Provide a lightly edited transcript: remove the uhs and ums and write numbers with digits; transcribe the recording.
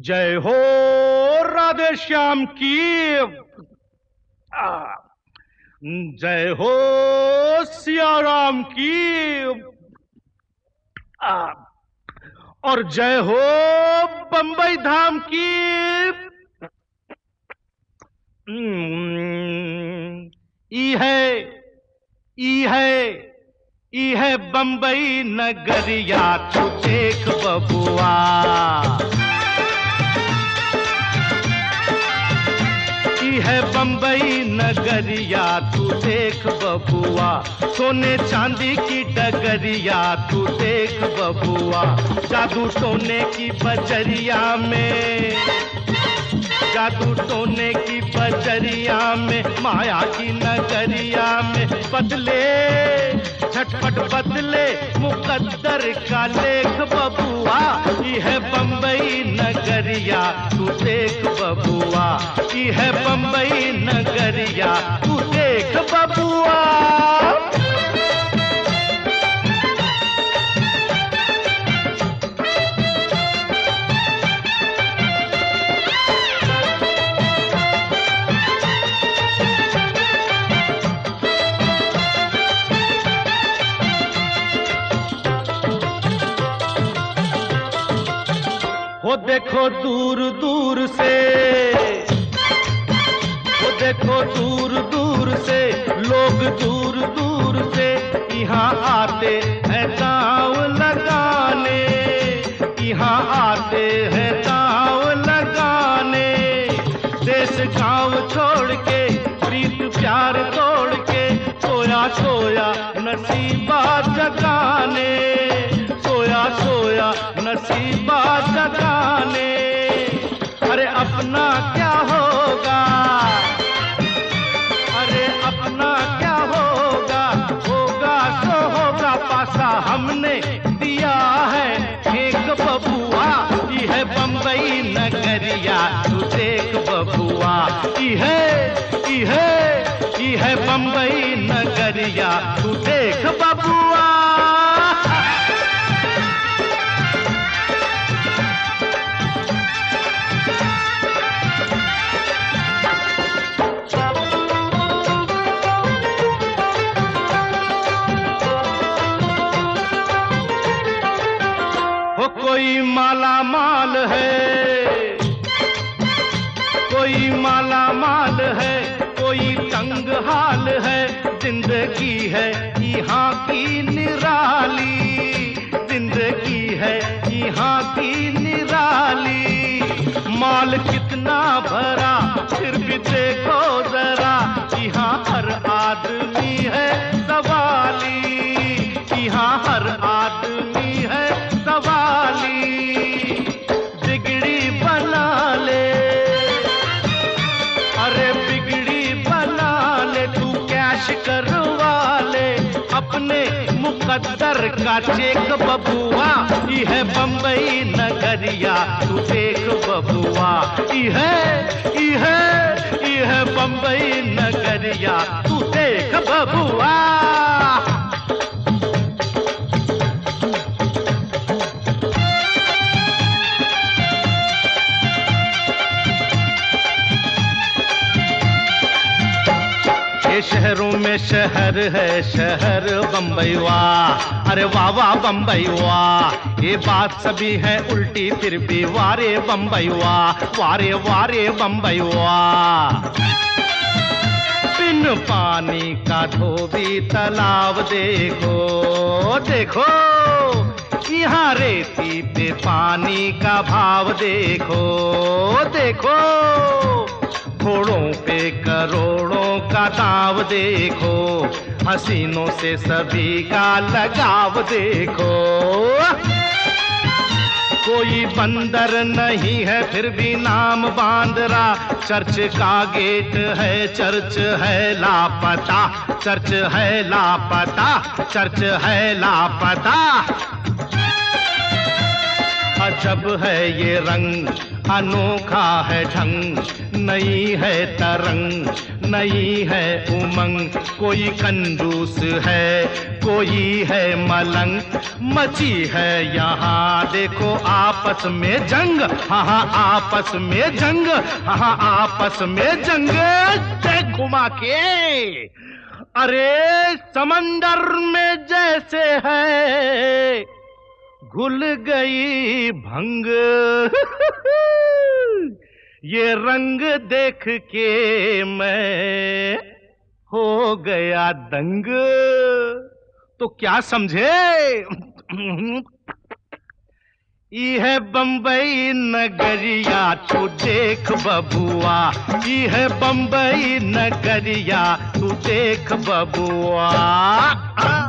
जय हो राधे श्याम की, जय हो सिया राम की, और जय हो बंबई धाम की। ई है बंबई नगरिया, तू देख बबुआ। है बंबई नगरिया, तू देख बबुआ। सोने चांदी की डगरिया, तू देख बबुआ। जादू टोने की बजरिया में, जादू टोने की बजरिया में, माया की नगरिया में बदले झटपट बदले मुकद्दर का लेख बबुआ। ये है बंबई नगरिया, तू देख बबुआ। ये है बंबई नगरिया, तू देख बबुआ। वो देखो दूर दूर से, वो देखो दूर दूर से लोग दूर दूर से यहाँ आते हैं दांव लगाने, यहाँ आते हैं दांव लगाने। देश गांव छोड़ के, प्रीत प्यार तोड़ के, सोया सोया नसीबा जगाने, सोया सोया नसीबा जगाने। अरे अपना क्या होगा, अरे अपना क्या होगा, होगा सो होगा, पासा हमने दिया है एक बबुआ। ये है बंबई नगरिया, तू देख बबुआ। ये है बंबई नगरिया, तू देख बबुआ। कोई माला माल है, कोई माला माल है, कोई तंग हाल है। जिंदगी है यहाँ की निराली, जिंदगी है यहाँ की निराली। माल कितना भरा फिर भी देखो जरा, यहाँ हर आदमी है सवाली, यहाँ हर आदमी है सवाली। बिगड़ी बना ले, अरे बिगड़ी बना ले, तू कैश करवा ले अपने मुकद्दर का चेक बबुआ। ये है बंबई नगरिया, तू देख बबुआ। ये है बंबई नगरिया, तू देख बबुआ। शहरों में शहर है शहर बंबई वाह, अरे वाह वाह बंबई वाह। ये बात सभी है उल्टी फिर भी वारे बंबई वाह, वारे वारे बंबई वाह। बिन पानी का धोबी तालाब देखो, देखो यहाँ रेती पे पानी का भाव देखो, देखो घोड़ों पे करोड़ों का दाव देखो, हसीनों से सभी का लगाव देखो। कोई बंदर नहीं है फिर भी नाम बांदरा, चर्च का गेट है चर्च है लापता, चर्च है लापता, चर्च है लापता। अजब है ये रंग, अनोखा है ढंग, नई है तरंग, नई है उमंग। कोई कंजूस है, कोई है मलंग, मची है यहाँ देखो आपस में जंग। हाँ हाँ आपस में जंग, हाँ हाँ आपस में जंग। घुमा के अरे समंदर में जैसे है घुल गई भंग। ये रंग देख के मैं हो गया दंग। तो क्या समझे? यह बंबई नगरिया तू देख बबुआ, यह बंबई नगरिया तू देख बबुआ।